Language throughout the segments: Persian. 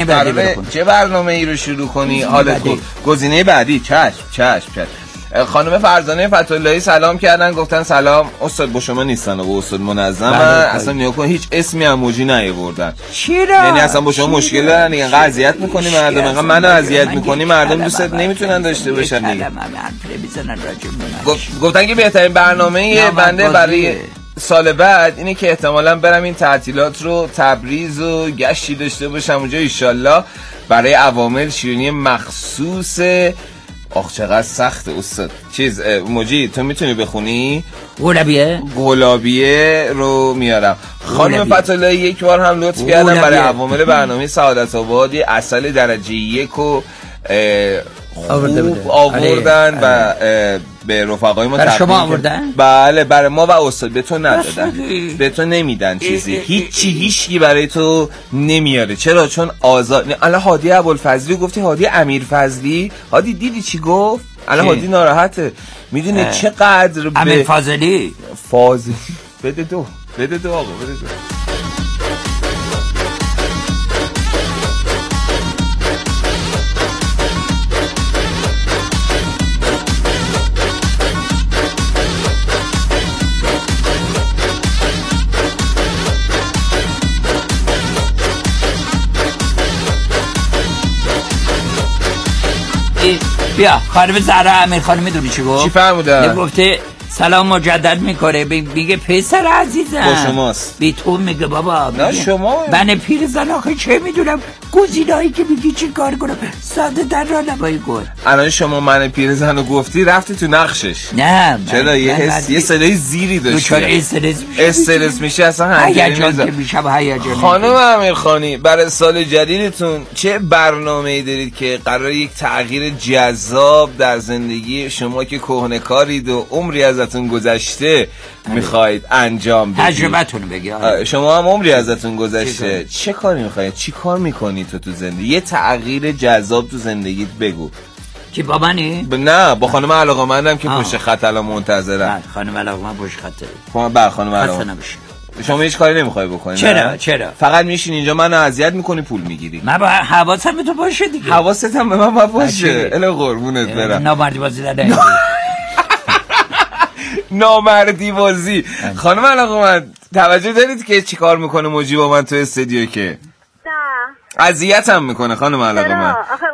چه برنامه ای رو شروع کنی؟ حالت گزینه بعدی. چشم. خانم فرزانه فتح‌اللهی سلام کردن، گفتن سلام استاد، با شما نیستن و استاد منظم اصلا نیا کن، هیچ اسمی اموجی نیاوردن. چرا؟ یعنی اصلا با شما مشکل دارن دیگه، انقدر اذیت می‌کنی مردم، انقدر منو اذیت می‌کنی مردم دوستت نمیتونن داشته باشن دیگه. گفتن که بهترین برنامه بنده برای سال بعد اینه که احتمالاً برم این تعطیلات رو تبریز و گشتی داشته باشم اونجا ان شاءالله برای عوامل شیرینی مخصوص. آخ چقدر سخت استاد. موجی تو میتونی بخونی؟ گلابیه رو میارم. خانم فتح‌اللهی یک بار هم لطف کردن برای عوامل برنامه سعادت آباد اصل درجه 1 و خوب آوردن و به رفقای ما برای شما آوردن؟ بله برای ما و استاد. به تو ندادن، به تو نمیدن چیزی، هیچی برای تو نمیاره. چرا؟ چون آزاد. الان هادی ابوالفضلی گفتی، هادی امیرفضلی، هادی دیدی چی گفت؟ الان هادی ناراحته، میدونه چقدر امیرفضلی بده دو آقا بده دو. بیا خانم زهرا امیر خانم میدونی چی گفت؟ چی فرمودن؟ گفته سلام مجدد میکنه، میگه پسر عزیزم با شماست. بی تو میگه بابا، نه شما. من پیرزن آخه چه میدونم گزینه‌ای که میگی چی کار کنم، ساده در راه نبایی گل. الان شما من پیرزن رو گفتی رفتی تو نقشش. نه چرا؟ یه صدای زیری داشتی. چرا استرس میشه اصلا هیجان میشم. خانم امیرخانی برای سال جدیدتون چه برنامه‌ای دارید که قرار یک تغییر جذاب در زندگی شما که کهنه‌کارید و عمری ازتون گذشته میخواید انجام بدید؟ تجربتون بگید. شما هم عمری ازتون گذشته، چه کاری میخواید؟ چی کار میکنی تو زندگی؟ یه تغییر جذاب تو زندگیت بگو. که با منی؟ نه با خانم علاقه‌مندم که پشت خط الان منتظرم. خانم علاقه‌مند پشت خطه. خانم علاقه‌مند شما هیچ کاری نمیخوای بکنی؟ چرا؟ فقط میشین اینجا منو اذیت میکنی، پول میگیری. من با حواسم به تو باشه دیگه. حواست هم به من باشه. اله قربونت برم. نامردی بازی نده. نامردی بازی. خانم علاقه‌مند توجه دارید که چیکار میکنه موجی با من تو استودیو؟ که نه اذیتم میکنه خانم علاقه‌مند. آخه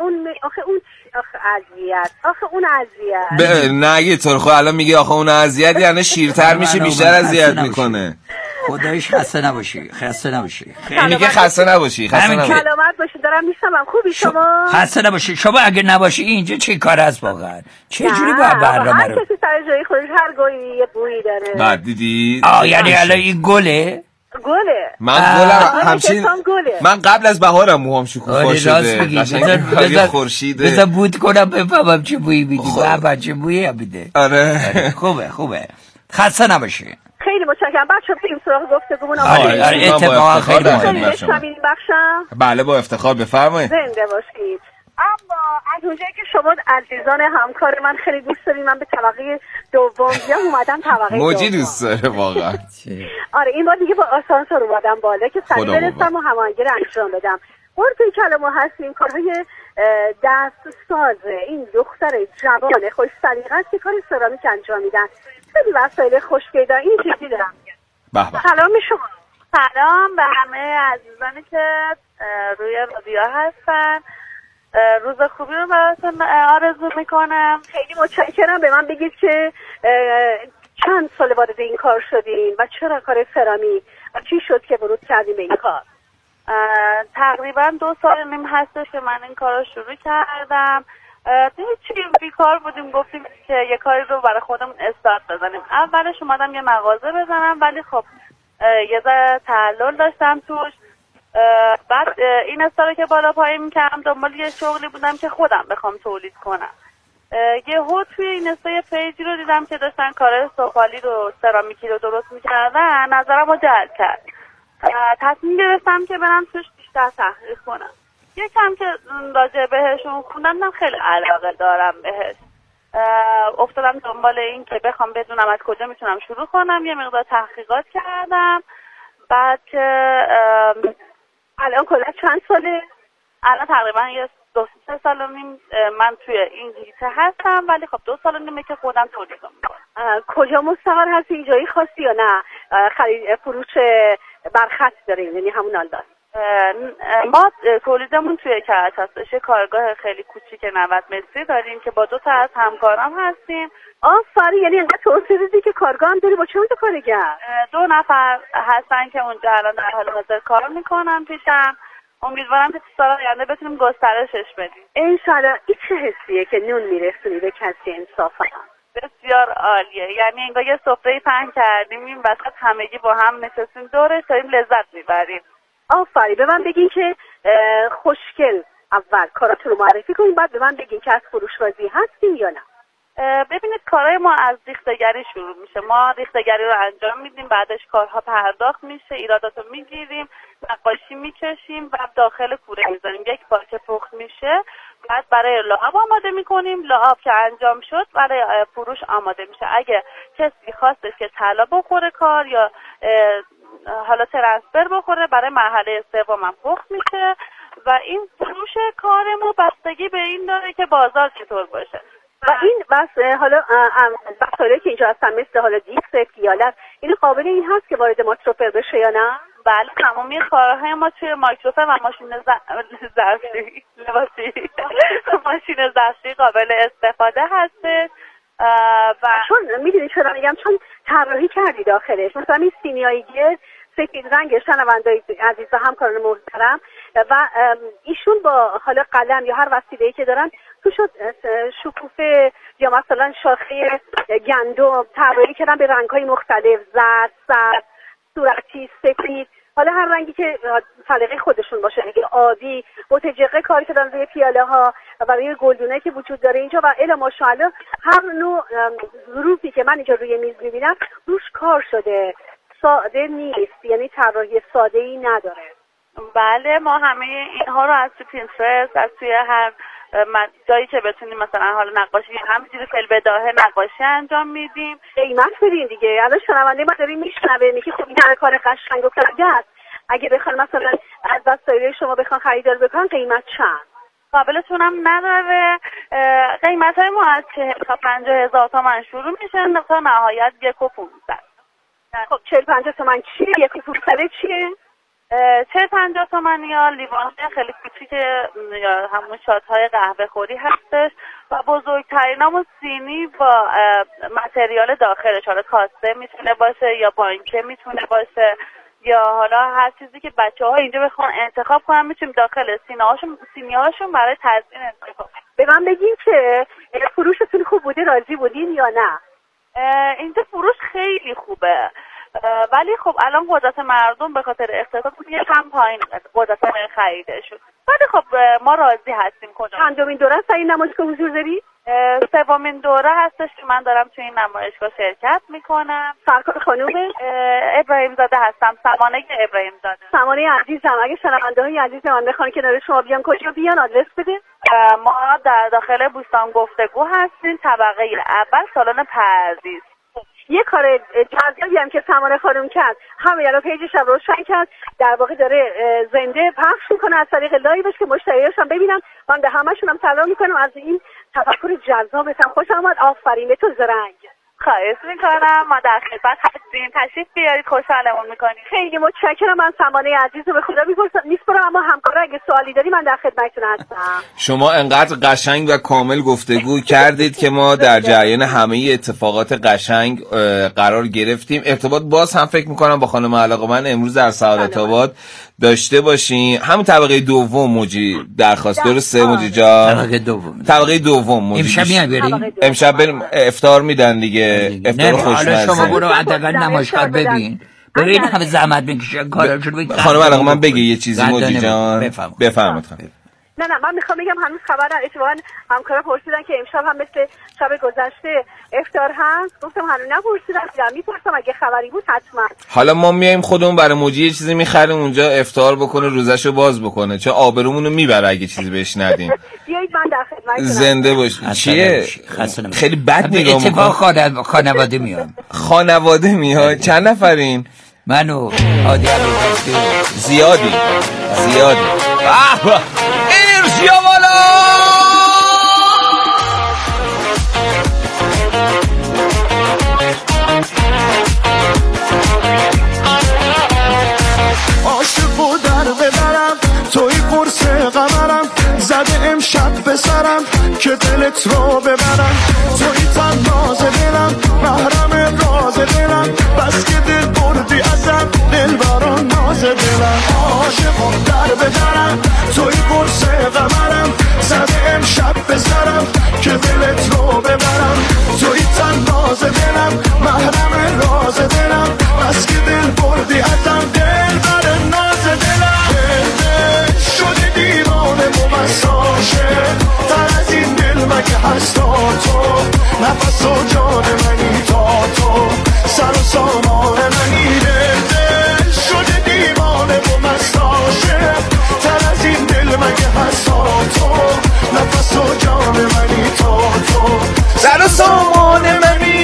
اون اذیت. نه تو خب الان میگه آخه اون اذیت، یعنی شیرتر میشه بیشتر اذیت میکنه. خدایش خسته نباشی. میگه خسته نباشی. سلامت باشی. دارم میشنوم. خوبی شما؟ خسته نباشی. شما اگه نباشی اینجا چه کار هست واقعا؟ چه جوری با برنامه رو؟ هر کسی سر جای خودش هر گویی یه بویی داره. بعد دیدی؟ یعنی الان این گله؟ من گلم همچین. من قبل از بهارم موهام شکوفا شده. قشنگ خورشید. بذار بود کنم بفهمم چه بویی میدی. بابا چه بویی هم میده. آره خوبه. خسته نباشی. خیلی متشکرم بچه‌ها. بریم سراغ گفتگومون. اتفاقا خیلی بخشم. بله با افتخار بفرمایید. زنده باشید. اما از اونجایی که شما عزیزان همکار من خیلی دوست دارین، من به طبقه دوم بیام، اومدم طبقه موجی دوست داره واقعا. آره این بار دیگه با آسانسور اومدم بالا که سریع برسم و هماهنگی رو انجام بدم. توی کلمه هستیم کارهای دست سازه. این دختر جوان خوش سلیقه است که کار سرامیک انجام میدن. خیلی وسایل خوشگل این چیزی دارم. سلام شما. سلام به همه عزیزانی که روی رادیو هستن. روز خوبی رو براتون آرزو میکنم. خیلی متشکرم. به من بگید که چند سال وارد این کار شدین و چرا کار سرامیک و چی شد که ورود کردین به این کار؟ تقریبا 2 سال و نیم هستش که من این کار رو شروع کردم. چی بیکار بودیم، گفتیم که یه کاری رو برای خودمون استارت بزنیم. اولش اومدم یه مغازه بزنم، ولی خب یه ذره تعلل داشتم توش. بعد این استاره که بالا پایین میکردم دنبال یه شغلی بودم که خودم بخوام تولید کنم. یهو توی این یه پیجی رو دیدم که داشتن کار سفالی رو سرامیکی رو درست میکردن، نظرم رو جلب کرد. تصمیم گرفتم که برم توش بیشتر تحقیق کنم. یکم که راجع بهشون خوندم خیلی علاقه دارم بهش. افتادم دنبال این که بخوام بدونم از کجا میتونم شروع کنم. یه مقدار تحقیقات کردم. بعد که الان کلا چند ساله؟ الان تقریبا یه 2-3 سال و نیم من توی این هیته هستم، ولی خب 2 سال و نیمه که خودم تولید میکنم. کجا مستقر هستی؟ اینجایی خاصی یا نه خرید فروش برخط داریم، یعنی همون آلدار؟ ما تولیدمون توی کرج هستش، کارگاه خیلی کوچیک 90 متری داریم که با 2 تا از همکارام هستیم. آفرین، یعنی انقدر توسعه دادی که کارگاه هم داری. با چند تا کارگر؟ 2 نفر هستن که اونجا الان در حال حاضر کار میکنن پیشم. امیدوارم که تو سال آینده بتونیم گسترشش بدیم انشالله. این چه حسیه که نون میرسونی به کسی انصافا؟ بسیار عالیه، یعنی انگار یه سفره پهن کردیم این وسط همگی با هم نشستیم دورش داریم لذت میبریم. آفرین. به من بگین که خوشگل اول کاراتون رو معرفی کنین، بعد به من بگین که از فروش راضی هستین یا نه. ببینید کارهای ما از ریختگری شروع میشه. ما ریختگری رو انجام میدیم، بعدش کارها پرداخت میشه، ایرادات رو میگیریم، نقاشی میکشیم و داخل کوره میذاریم. یک پارچه پخت میشه، بعد برای لعاب آماده میکنیم. لعاب که انجام شد برای فروش آماده میشه. اگه کسی خواستش که طلا بخوره کار یا حالا ترانسفر بخوره، برای مرحله سوم هم پخت میشه و این فروش کارمون بستگی به این داره که بازار چطور باشه. و این بس حالا وسایلی که اینجا هستن مثل حالا دیکس، پیاله، این قابل این هست که وارد مایکروفر بشه یا نه؟ بله، تمامی کارهای ما توی مایکروفر و ماشین ظرفی ماشین ظرفی قابل استفاده هستش. و چون میدونی چرا میگم؟ چون طراحی کردی داخلش، مثلا این سینیایی گرد سفید رنگش، شنوندای عزیز و همکاران محترم، و ایشون با حالا قلم یا هر وسیله‌ای که دارن تو شد شکوفه یا مثلا شاخه گندم طراحی کردن به رنگ‌های مختلف، زرد، سبز، صورتی، سفید، حالا هر رنگی که سلیقه خودشون باشه دیگه. آبی، متجقه کاری کردن روی پیاله ها و روی گلدونه که وجود داره اینجا، و الا ماشاءالله هر نوع ظروفی که من اینجا روی میز می‌بینم روش کار شده، ساده نیست، یعنی طراحی ساده‌ای نداره. بله، ما همه اینها رو از تو پینترست، از توی هر جایی که بتونیم مثلا حالا نقاشی همینجوری فعل بداهه نقاشی انجام میدیم. قیمت بدین دیگه. الان شنونده ما داریم میشنوه میگه خب این همه کار قشنگ و ساده است، اگه بخوان مثلا از وسایل شما بخوان خریدار بکنن قیمت چند؟ قابلتون هم نداره. قیمت های ما از 40 تا 50 هزار تومان شروع میشه تا نهایت 1,500. خب 40-50 تومن چیه؟ 1,500 چیه؟ 40-50 تومن یا لیوان خیلی کوچیک یا همون شات‌های قهوه خوری هستش و بزرگترین همون سینی با متریال داخلش، حالا کاسه میتونه باشه یا بانکه میتونه باشه یا حالا هر چیزی که بچه‌ها اینجا بخوان انتخاب کنن میتونیم داخل سینی‌هاشون برای تزیین انتخاب. به من بگین که فروشتون خوب بوده، راضی بودین یا نه؟ اینجا فروش خیلی خوبه، ولی خب الان قدرت مردم به خاطر اقتصاد یکم پایین قدرت خریدشون، ولی خب ما راضی هستیم. چندمین دوره است این نمایشگاه حضور داری؟ 3مین دوره هستش که من دارم توی این نمایشگاه شرکت میکنم. سرکار خانومه؟ ابراهیم زاده هستم، سمانه ابراهیم زاده. سمانه عزیزم، اگه شنونده های عزیز من بخوان کنار شما بیان کجا بیان آدرس بده؟ ما در داخل بوستان گفتگو هستیم، طبقه اول، سالن پردیس. یه کار جذابی هم که سمانه خانم کرد، همه یلا پیجش هم روشن کرد، در واقع داره زنده پخش میکنه از طریق لایوش که مشتریاش هم ببینن. من به همشون هم سلام میکنم، از این تفکر جذابتم خوشم اومد. آفرین به تو زرنگ. خواهش میکنم، ما در خدمت هستیم، تشریف بیارید، خوشحالمون میکنیم. خیلی متشکرم. من سمانه عزیز رو به خدا میسپارم، اما همکارا اگه سوالی داری من در خدمتتون هستم. شما انقدر قشنگ و کامل گفتگو کردید که ما در جریان همه اتفاقات قشنگ قرار گرفتیم. ارتباط باز هم فکر میکنم با خانم علاقه‌مند امروز در سعادت آباد داشته باشین. همون طبقه دوم موجی درخواست درسته موجی جان؟ طبقه دوم موجی. امشب بریم افطار میدن دیگه. افطار خوشمزه. حالا شما برو حداقل نمایشگاه ببین. ببین همه زحمت میکشن کاراشون رو. خانم علاقه‌مند بگی یه چیزی موجی جان. بفرمایید. نه من میخوام بگم هنوز خبر اتفاقا همکارا پرسیدن که امشب هم مثل شب گذشته افطار هست. گفتم هنوز نپرسیدم، میپرسم اگه خبری بود حتما. حالا ما میایم خودمون برای موجی یه چیزی میخریم اونجا افطار بکنه، روزشو باز بکنه، چون آبرومون رو میبره اگه چیزی بهش ندیم. بیایید من در خدمتتونم. زنده باش. چیه؟ خیلی بد نگاه میکنم. اتفاق خانواده میاد. خانواده میاد. چند نفرین؟ منو عادی زیادی. قمرم زده امشب به سرم که دلت رو ببرم توی تناز دلم محرم راز دلم بس که دل بردی ازم دل بران ناز دلم عاشقم در بدرم توی قرص قمرم زده امشب به سرم که دلت رو ببرم توی تناز دلم محرم راز دلم بس که دل بردی ازم دل بران ناز دلم شده دیوانه ممساشه تر از این دل مگه هستا تو نفس و جان منی تا تو سر و سامان منی دل شده دیوانه ممساشه تر از این دل مگه هستا تو نفس و جان منی تا تو سر و سامان منی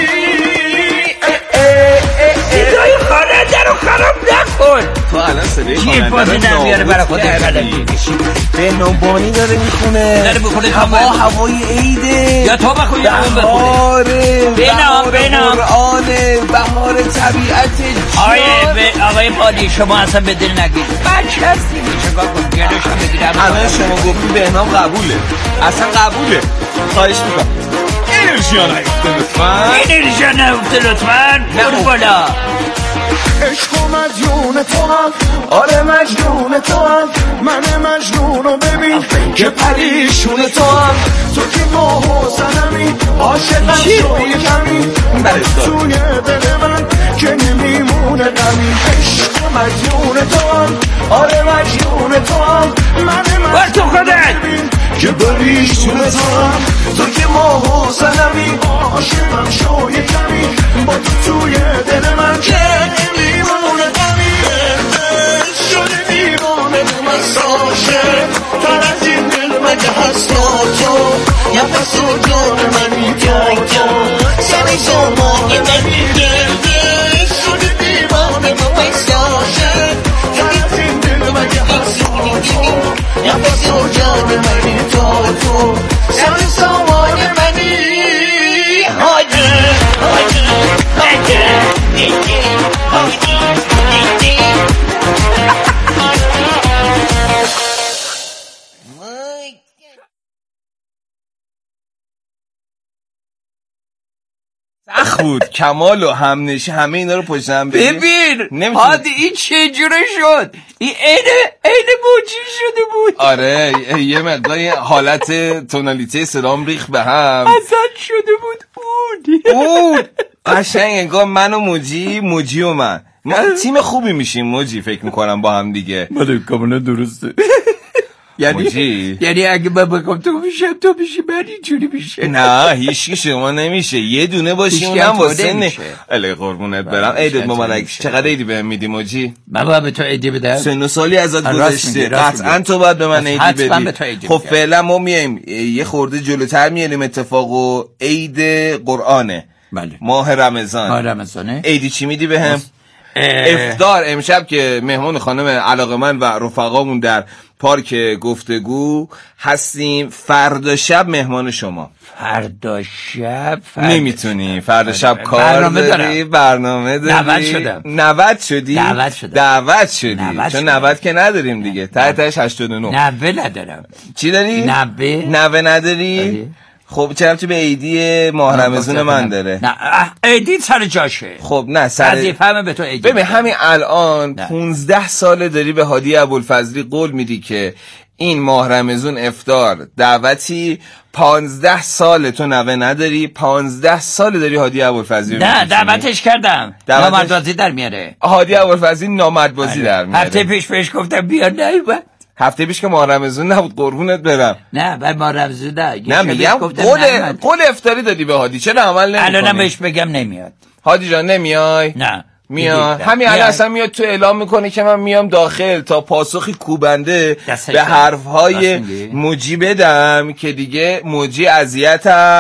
صدای خواننده رو خراب نکن. تو الان صدای خواننده رو نمیاره برای خودت کلکی به نوبانی داره میخونه داره بخونه هوای عیده یا تو بخون یا اون بخونه بهار قرآنه بهار طبیعت آقای پالی شما اصلا به دل نگید بچه هستی چکار کن گلوش هم بگیرم الان شما گفتی بهنام قبوله اصلا قبوله خواهش میکنم انرژی ها نیفته لطفا برو بالا عشق و مدیون تو هم آره مجنون تو هم من مجنون رو ببین که پریشون تو هم تو که ماه و زنمی عاشقم شوی کمی توی دل من که نمیمونه غمی عشق و مدیون تو هم آره مجنون تو هم من مجنون رو ببین که پریشون تو هم تو که ماه و زنمی عاشقم شوی کمی با توی دل من که دیوانه غمی شده دیوانه مساشه تر از این دل مگه هستا تو نفس و جان منی تو سر زمان منی دل شده دیوانه مساشه تر از این دل مگه هستا تو نفس و جان منی تو سر زمان منی سخت بود کمال و همنشی همه اینا رو پشت هم ببین هادی این چه جوره شد این عین موجی شده بود آره یه مقدار حالت تونالیته سلام ریخ به هم ازت شده بود قشنگ انگار من و موجی و من ما تیم خوبی میشیم موجی فکر میکنم با هم دیگه من کاملا درسته یعنی اگه من بگم تو میشم تو میشی من اینجوری میشه نه هیچی شما نمیشه یه دونه باشی اونم واسه نمیشه اله قربونت برم عیدت مبارک چقدر عیدی بهم میدی موجی من باید به تو عیدی بدم سن و سالی ازت گذشته قطعا تو باید به من عیدی بدی خب فعلا ما میایم یه خورده جلوتر میاریم اتفاقو عید قرآنه ماه رمضانه عیدی چی میدی بهم افطار امشب که مهمان خانم علاقمند و رفقامون در پارک گفتگو هستیم فردا شب مهمان شما فردا شب نمیتونی فردا شب کار داری برنامه داری 90 شدی چون 90 که نداریم دیگه تحتش 89 90 ندارم چی داری؟ 90 نداری؟ خب چرا تو به عیدی ماه رمضان من داره؟ نه عیدی سر جاشه. خب نه سر وظیفه‌مه به تو عیدی. ببین همین الان 15 ساله داری به هادی ابوالفضلی قول میدی که این ماه رمضان افطار دعوتی 15 سال تو نوه نداری 15 سال داری هادی ابوالفضلی نه دعوتش کردم نامردبازی در میاره هادی ابوالفضلی نامردبازی در میاره هفته پیش گفتم بیا نیومد هفته پیش که ماه رمضان نبود قربونت برم نه بعد ماه رمضان نه میگم قول افطاری دادی به هادی چرا عمل نمی‌کنی الانم بهش بگم نمیاد هادی جان نمیای نه میاد همین الان اصلا میاد تو اعلام میکنه که من میام داخل تا پاسخی کوبنده به حرفهای موجی بدم که دیگه موجی اذیتم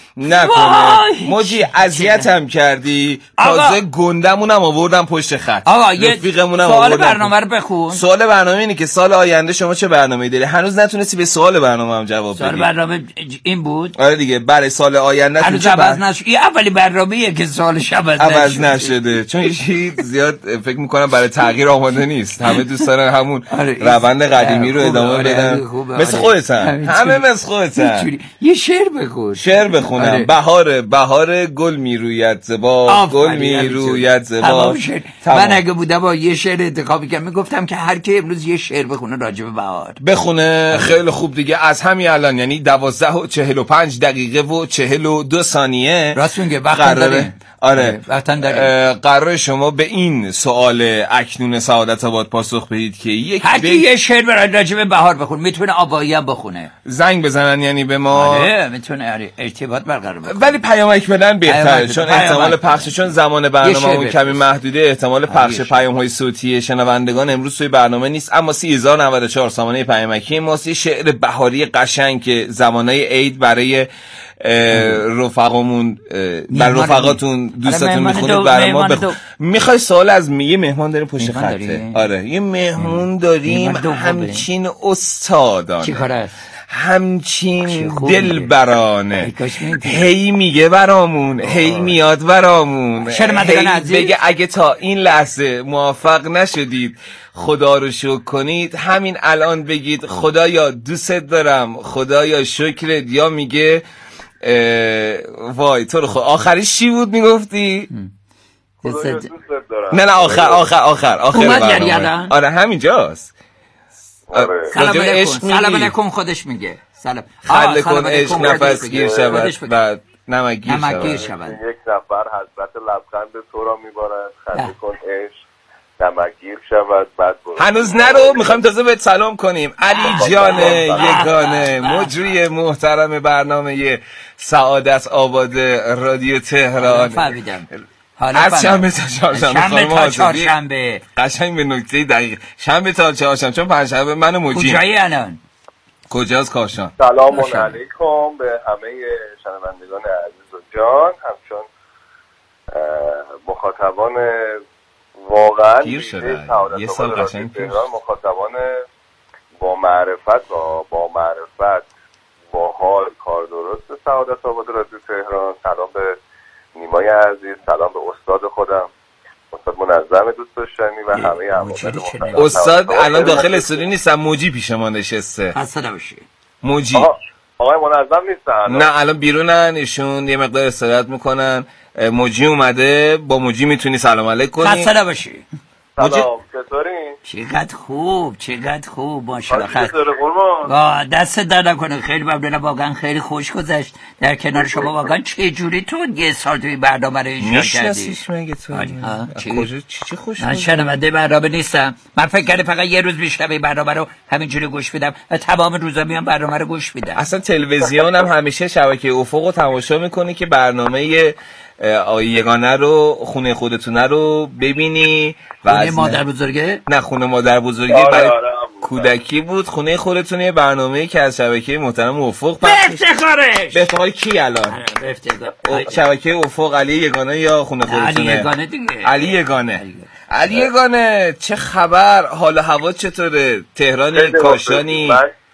نکنه. موجی اذیتم کردی، تازه گندمونم آوردم پشت خط. آقا یه سوال برنامه رو بخون. سوال برنامه اینه که سال آینده شما چه برنامه‌ای داری؟ هنوز نتونستی به سوال برنامه هم جواب بدی. سوال برنامه این بود؟ آره دیگه، برای سال آینده هنوز عوض نشد. این اولی برنامه‌ایه که سالش عوض نشده، چون هیچ زیاد فکر می‌کنم برای تغییر آماده نیست. همه دوست دارن همون روند قدیمی رو ادامه بدن. مثل خودتن، همه مثل خودتن. یه شعر بخون. شعر بخونم. بهار گل میروید زبا، گل میروید زبا. من اگه بودم با یه شعر انتخاب می‌کردم میگفتم که هر کی امروز یه شعر بخونه راجع به بهار. بخونه. خیلی خوب دیگه، از همین الان، یعنی 12:45 و 42 ثانیه. راست میگه، وقت داریم. آره قرار شما به این سوال اکنون سعادت آباد پاسخ بدید که یه شعر برای راجع به بهار بخون. میتونه آبایی هم بخونه. زنگ بزنن یعنی به ما. آره میتونه ارتباط برقرار بکنه. ولی پیامک بدن بهتره، چون احتمال پخش، چون زمان برنامه‌مون کمی محدوده، احتمال پخش پیام‌های صوتی شنوندگان امروز توی برنامه نیست. اما 3094 سامانه پیامکی ماست. شعر بهاری قشنگ که زمانهای عید برای رفقامون، بر رفقاتون، دوستاتون میخونید برای ما میخوای سوال از یه مهمان داریم پشت خطه. آره یه مهمون داریم، همچین استادانه، چی کار است؟ همچین دلبرانه، هی میگه برامون، هی میاد برامون، بگه اگه تا این لحظه موفق نشدید خدا رو شکر کنید، همین الان بگید خدایا دوست دارم، خدایا شکرت، یا میگه وای تو رو خود. آخریش چی بود میگفتی؟ نه آخر آره همینجاست. سلام علیکم خودش میگه. سلام کن عشق نفس گیر شود و نمکگیر شود. یک نفر حضرت لبخند تو را میبارد، خنده کن عشق نمکگیر شود بعد برو. هنوز نرو، میخوایم تازه بهت سلام کنیم. علی جان یگانه، مجری محترم برنامه سعادت آباد رادیو تهران. فهمیدم. از شنبه تا چهارشنبه قشنگ به نکته دقیق. شنبه تا چهارشنبه، چون پنجشنبه من و موجی. کجایی الان؟ کجاست کاشان؟ سلام علیکم به همه شنوندگان عزیز و جان، همچون مخاطبان واقعا پیر شده یه سال قشنگ پیر، مخاطبان با معرفت و با حال کار درست سعادت آباد رادیو تهران. سلام به نیمای عزیز، سلام به استاد خودم، استاد منظم دوست داشتنی و همه همکاران. استاد الان داخل استودیو نیستن، موجی پیش ما نشسته. اصلا نباشی موجی. آقای منظم نیستن؟ نه الان بیرونن، ایشون یه مقدار استراحت میکنن. موجی اومده، با موجی میتونی سلام علیک کنی. اصلا نباشی. سلام، چطوری؟ چقدر خوب ماشاءالله. دست در نکنه، خیلی ممنونم، واقعا خیلی خوش گذشت در کنار شما. واقعا چه جوری تو یه سال توی برنامه رو اجرا کردی؟ میشناسیش مگه تو؟ چی خوش؟ من شنونده برنامه نیستم. من فکر کردم فقط یه روز میشنم این برنامه رو همینجوری گوش میدم و تمام روزا میام برنامه رو گوش میدم. اصلا تلویزیون هم همیشه شبکه افق رو تماشا میکنی که برنامه آقای یگانه رو، خونه خودتونه رو ببینی. خونه مادر بزرگه؟ نه خونه مادر بزرگه برای کودکی بود. خونه خودتونه برنامه‌ای که از شبکه محترم افق به افتخارش. به افتخار کی الان؟ به افتخار شبکه افق علی یگانه یا خونه خودتونه؟ علی یگانه دیگه. علی یگانه چه خبر؟ حال و هوا چطوره؟ تهرانی، کاشانی؟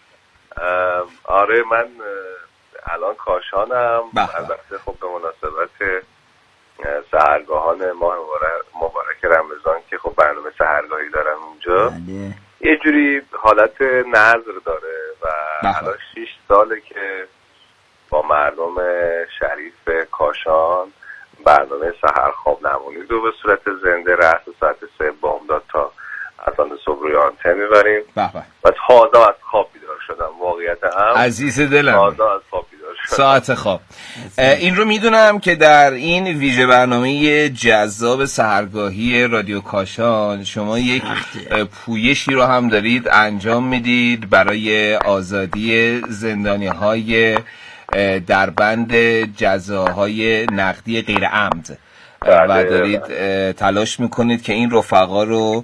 آره من الان کاشانم. البته خب به مناسبت سحرگاهان ماه مبارک رمضان که خب برنامه سحرگاهی دارم اونجا، یه جوری حالت نظر داره و الان 6 ساله که با مردم شریف کاشان برنامه سحر خواب نمونید و به صورت زنده رأس ساعت 3 بامداد تا اذان صبح روی آنتن میبریم و تازه از خواب بیدار شدم. واقعیت هم عزیز دلم، تازه از خواب بیدار شدم. ساعت خواب. این رو میدونم که در این ویژه برنامه جذاب سحرگاهی رادیو کاشان شما یک پویشی رو هم دارید انجام میدید برای آزادی زندانی‌های در بند جزاهای نقدی غیر عمد و دارید تلاش میکنید که این رفقا رو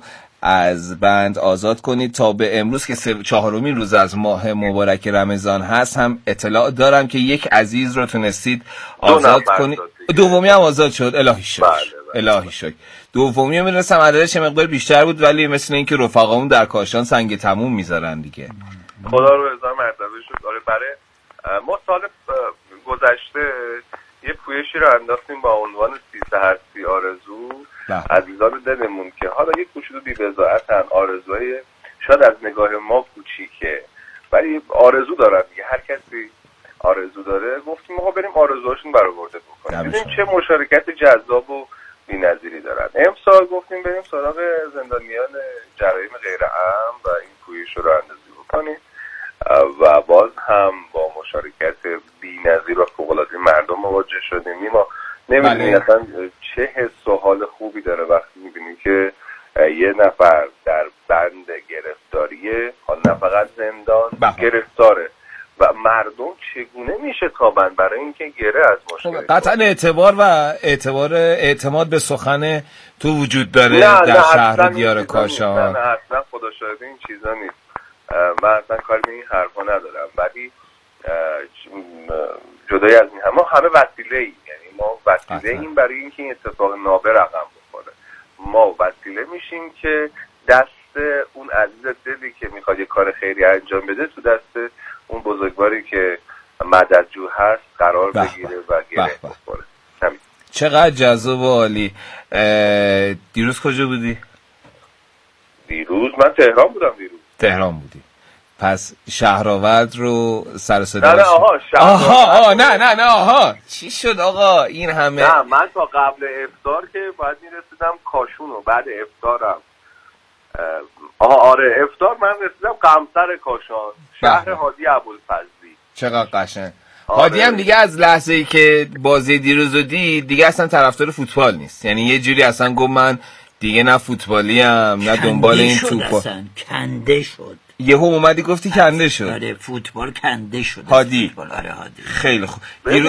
از بند آزاد کنید. تا به امروز که 4مین روز از ماه مبارک رمضان هست هم اطلاع دارم که یک عزیز رو تونستید آزاد کنید. دومی هم آزاد شد. الهی شکر. الهی شکر. دومی هم می‌دونستم عددش مقدار بیشتر بود، ولی مثل اینکه رفقامون در کاشان سنگ تموم میذارن دیگه. خدا رو هزار مرتبه شکر. آره برای ما سال گذشته یه پویشی رو انداختیم با عنوان 330 آرزو. عزیزان دلمون که حالا یک کوچولو بی‌بضاعتن، آرزوهای شاید از نگاه ما کوچیکه ولی آرزو دارن دیگه، هر کسی آرزو داره. گفتیم آقا بریم آرزوهاشون برآورده بکنیم، ببینیم چه مشارکت جذاب و بی‌نظیری دارن. امسال گفتیم بریم سراغ زندانیان جرایم غیر امن و این پویش رو اندازی بکنیم و باز هم با مشارکت بی‌نظیر و فوق‌العاده مردم مواجه شدیم. ما نمیدونیم اصلا چه حس و حال خوبی داره وقتی میبینیم که یه نفر در بند گرفتاریه، نه فقط زندان، گرفتاره و مردم چگونه میشه تابند برای اینکه گره از مشکل. قطعا اعتماد به سخن تو وجود داره در شهر و دیار کاشان. نه اصلا خدا شاهده این چیزا نیست. من اصلا کاری به این حرفا ندارم، ولی جدای از این همه وسیله ایم، یعنی ما وسیله ایم برای اینکه این اتفاق نابه رقم بخوره. ما وسیله میشیم که دست اون عزیز دلی که میخواد یه کار خیری انجام بده تو دست اون بزرگواری که مددجو هست قرار بگیره و گره بخوره. چقدر جذاب و عالی. دیروز کجا بودی؟ دیروز من تهران بودم. تهران بودی. پس شهرآورد رو سر صدا نه آها چی شد آقا این همه؟ نه من تا قبل افطار که باید میرسیدم کاشون و بعد افطارم آره افطار من رسیدم قمصر کاشان، شهر هادی ابوالفضلی. چقدر قشنگ. هادی هم دیگه از لحظه ای که بازی دیروز رو دید دیگه اصلا طرفدار فوتبال نیست، یعنی یه جوری اصلا گفت من دیگه نه فوتبالی ام نه دنبال این توپا. کنده شد. یهو اومدی گفتی کنده شد. آره فوتبال کنده شد. هادی. آره هادی. خیلی خوب.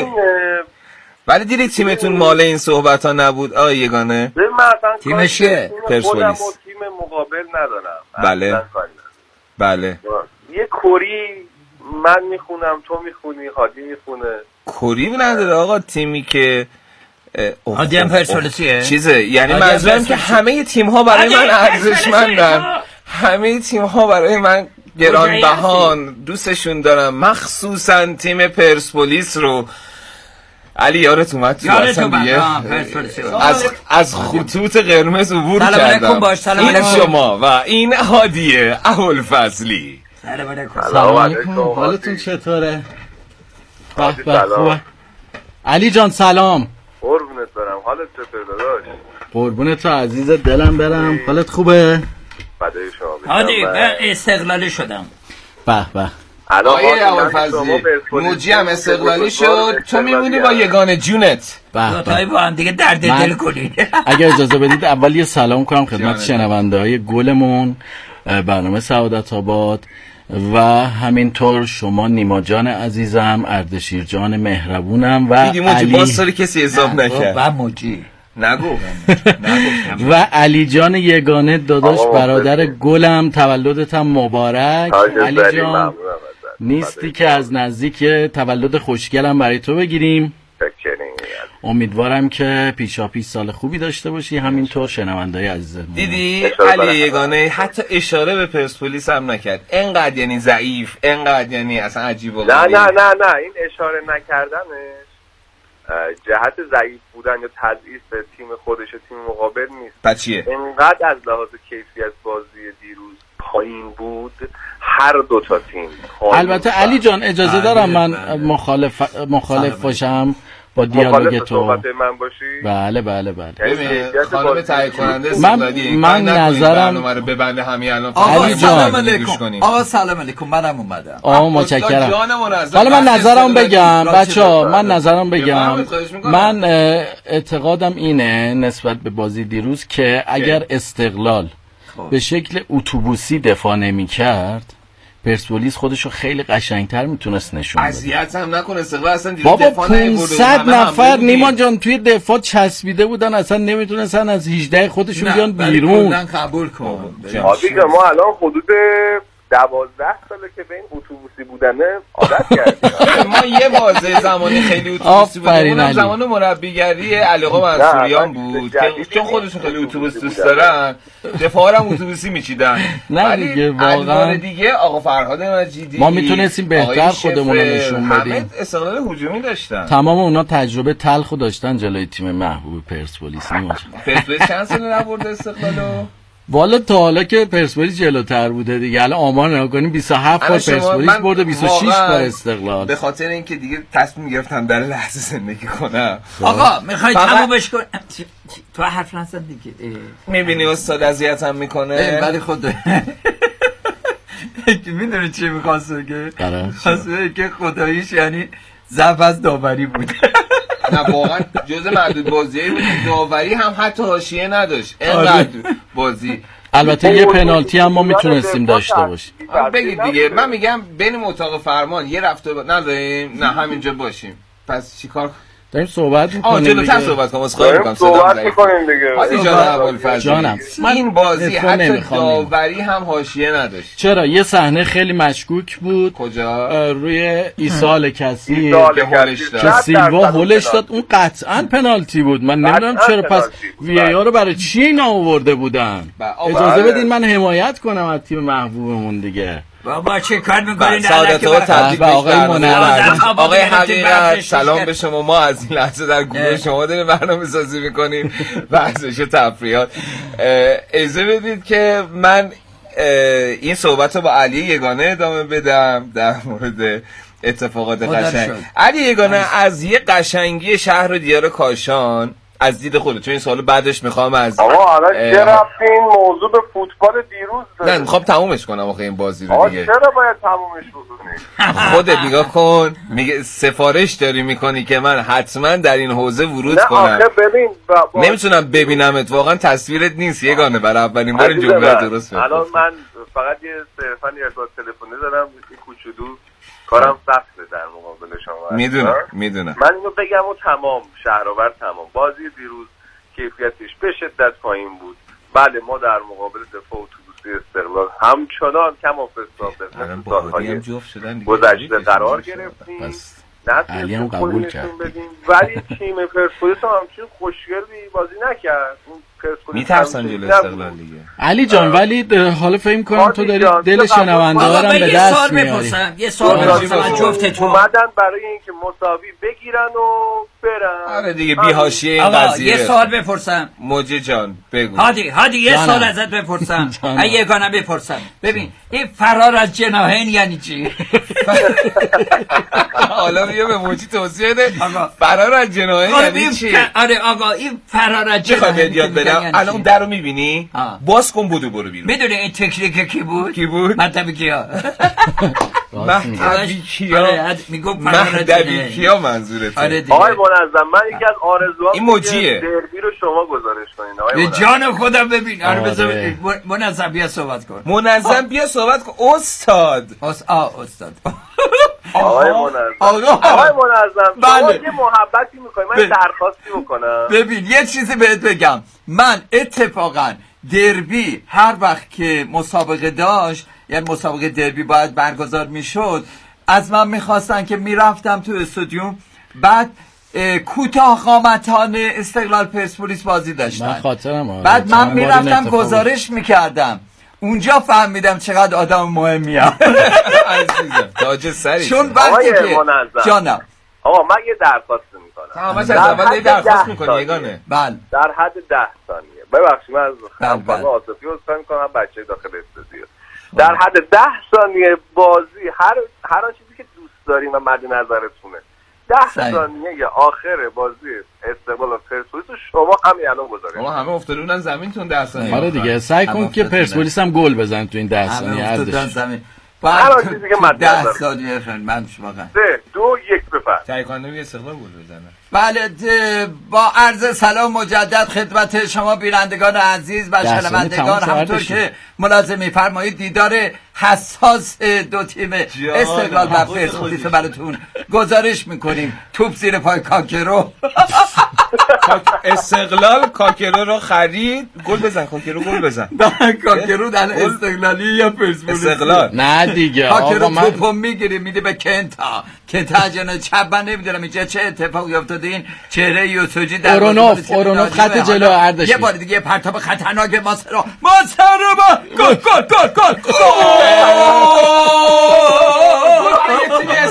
ولی دیدی تیمتون مال این صحبت ها نبود آقای یگانه؟ تیمش چیه؟ پرسپولیس. تیم مقابل ندارم. بله. یه کوری من میخونم، تو میخونی، هادی میخونه. کوری نداره آقا تیمی که هادی هم پرسپولیسیه؟ چیزه، یعنی منظورم که همه تیم ها برای من ارزشمندن، همه تیم ها برای من گرانبهان، دوستشون دارم، مخصوصا تیم پرسپولیس رو. علی یارت اومد تو اصلا دیگه از خطوط قرمز عبور کردم. این شما و این هادیه ابوالفضلی. سلام علیکم. حالتون چطوره؟ سلام علی جان. سلام. قربونت برم. حالت چطوره داداش؟ قربونت تو عزیز دلم برم. حالت خوبه؟ بدای شما. هادی من استقلالی شدم. به به. آقای ابوالفضلی موجی هم استقلالی شد، تو میمونی با یگانه جونت. دوتایی با هم دیگه درد دل کنید. اگر اجازه بدید اول یه سلام کنم خدمت شنونده های گلمون برنامه سعادت آباد و همینطور شما نیما جان عزیزم، اردشیر جان مهربونم و علی باز ساری کسی حساب نکرد و موجی نگو و علی جان یگانه داداش برادر گلم، تولدت هم مبارک. علی جان نیستی که از نزدیک تولد خوشگلم برای تو بگیریم. امیدوارم که پیشا پیش سال خوبی داشته باشی، همینطور شنونده‌های عزیزم. دیدی علی یگانه حتی اشاره به پرسپولیس هم نکرد، انقدر یعنی ضعیف، انقدر یعنی اصلا عجیب و غریب. نه این اشاره نکردنش جهت ضعیف بودن یا تضعیف تیم خودش تیم مقابل نیست. بچیه انقدر از لحاظ کیفیت بازی دیروز پایین بود هر دو تا تیم. البته علی جان اجازه دارم من مخالف باشم با دیالوگ تو. من باشی؟ بله. خانم تایید کننده من نظرم رو ببنده همین الان. علی جان آقا سلام علیکم، منم اومدم. متشکرم. حالا من نظرم بگم بچه‌ها، من اعتقادم اینه نسبت به بازی دیروز که اگر استقلال به شکل اتوبوسی دفاع نمی‌کرد پرسپولیس خودشو خیلی قشنگتر میتونست نشون بده. اذیت هم نکنه استقلال اصلا بابا 500 نفر نیمان جان توی دفاع چسبیده بودن، اصلا نمیتونستن از 18 خودشون بیان بیرون. کلا قبول کن. ما الان حدود 12 ساله که به این اتوبوسی بودنه عادت کردیم. ما یه بازه زمانی خیلی اتوبوسی بودیم، اونم زمان مربیگری علیقا منصوریان بود که چون خودشون خیلی اتوبوس دوست دارن دفاع هم اتوبوسی میچیدن. نه دیگه واقعا دیگه آقا فرهاد مجیدی ما میتونستیم بهتر خودمون رو نشون بدیم. همه استقلال هجومی داشتن، تمام اونا تجربه تلخو داشتن جلوی تیم محبوب پرسپولیس. پرسپولیس چند سال نبرده استقلالو؟ والا تا حالا که پرسپولیس جلوتر بوده دیگه. الان آمار نگاه کنیم 27 بار پرسپولیس برده، 26 بار استقلال. به خاطر اینکه دیگه تصمیم گرفتم در لحظه زندگی کنم. آقا میخوای تمومش کن تو حرف نزن دیگه. میبینی استاد اذیتم میکنه ولی خود میدونی چی میخواست بگه؟ که خداییش یعنی ضعف از داوری بود. نه واقعا جزء معدود بازیایی بود، داوری هم حتی حاشیه نداشت اینقدر بازی. البته یه پنالتی هم ما میتونستیم داشته باشیم. بگید دیگه، من میگم بین اتاق فرمان یه رفتار نداریم، نه همینجا باشیم. پس چیکار داریم صحبت میکنیم دیگه. جلوتر صحبت کنم، اسخای میکنم صحبت میکنیم دیگه. حاجی جانم این بازی حتی داوری هم حاشیه نداشت. چرا یه صحنه خیلی مشکوک بود. کجا؟ روی ایسال کسی که سیلوا هولش داد، اون قطعا پنالتی بود. من نمیدونم چرا پس وی ای آر رو برای چی اینا آورده بودن. اجازه بدین من حمایت کنم از تیم محبوبمون دیگه. بابا چه کار میکنین؟ سعادت ها تبریک به آقای حقیقت. سلام به شما. ما از این لحظه در گروه شما داریم برنامه سازی میکنیم، ورزش و تفریحات. اجازه بدید که من این صحبت رو با علی یگانه ادامه بدم در مورد اتفاقات قشنگ. علی یگانه از یه قشنگی شهر و دیار کاشان از دید خودت، چون این سوالو بعدش میخوام از حالا چه رفتی این موضوع به فوتبال دیروز داره؟ نه میخوام تمومش کنم آخه این بازی رو دیگه. چرا باید تمومش بکنی؟ خودت نگاه کن، میگه سفارش داری میکنی که من حتما در این حوزه ورود کنم. نه آخه ببین نمیتونم ببینمت، واقعا تصویرت نیست یگانه. برای اولین بار این جمله درست الان من فقط یه صرفا یه تلفنی دارم این کوچولو کارم سخته در مقابل شما. میدونم. من اینو بگم و تمام شهرآور تمام. بازی دیروز کیفیتش به شدت پایین بود. بله ما در مقابل دفاع اتوبوسی استقلال همچنان کم و فساد سالهای گذشته قرار گرفتیم. علی هم قبول کرد. ولی تیم پرسپولیس هم همچین خوشگلی بازی نکرد. میترسن جلو استقلال دیگه. علی جان ولی حالا فکر کنم تو داری دل شنونده‌ها رو به دست میاری. یه سوال بپرسم جفتتون. اومدن برای اینکه مساوی بگیرن و برن. آره دیگه بی حاشیه این قضیه. یه سوال بپرسم. موجی جان بگو. هادی یه سوال ازت بپرسم. یگانه بپرسم. ببین این فرار از جناحین یعنی چی؟ حالا بیا به موجی توضیح بده. فرار از جناحین یعنی چی؟ آره آقا این فرار از جناحین یاد بدم. الان درو میبینی؟ باز کن برو بیرون. میدونی این تکنیک کی بود؟ مهدوی کیا. مهدوی کیا منظورته؟ آقای منظم من یکی از آرزوام این موجیه. دربی رو شما گزارش کنین آقای منظم. جان خودم ببین. آره بذار منظم بیا صحبت کن. منظم بیا صحبت کن استاد. استاد. آقای منظم بله. یه محبتی می‌کنی من درخواستی بکنم. ببین یه چیزی بهت بگم. من اتفاقا دربی هر وقت که مسابقه داشت، یعنی مسابقه دربی باید برگزار میشد، از من میخواستن که میرفتم تو استادیوم، بعد کوتاه قامتان استقلال پرسپولیس بازی داشتن. من خاطرم بعد من میرفتم گزارش میکردم. اونجا فهمیدم چقدر آدم مهمی ام. عزیزم تاج سری. چون وقتی که جانم آقا من یه درخواست میکنم. همش از اول درخواست میکنی یگانه. بله. در حد 10 ثانیه. ببخشید من از خانم عاطفی عذرخواهی میکنم، بچه داخل استودیو. در حد 10 ثانیه بازی هر چیزی که دوست دارین و مد نظرتونه 10 ثانیه آخر بازی استقلال و پرسپولیس شما همین الان گذارید. ما همه افتاده بودن زمین تو 10 ثانیه. آره دیگه سعی کن که پرسپولیس هم گل بزنه تو این 10 ثانیه ازش. هر چیزی که مد 10 ثانیه من واقعا 3 2 1 بفرمایید. تهیه کننده استقلال گل بزنه. بله با عرض سلام مجدد خدمت شما بینندگان عزیز و شنوندگان، همونطور که ملاحظه می‌فرمایید دیدار حساس دو تیم استقلال و پرسپولیس براتون گزارش میکنیم. توپ زیر پای کاکرو. استقلال کاکرو رو خرید. گل بزن کاکرو، گل بزن. کاکرو در استقلالی یا پرسپولیس؟ استقلال. نه دیگه کاکرو توپو میگیره میده به کنتا جن چپ. من نمیدونم اینجا چه اتفاقی افتاده. این چهره یوسوجی در اورونوف خط جلو اردشیر. یه بار دیگه پرتاب خطرناک ماسرو گل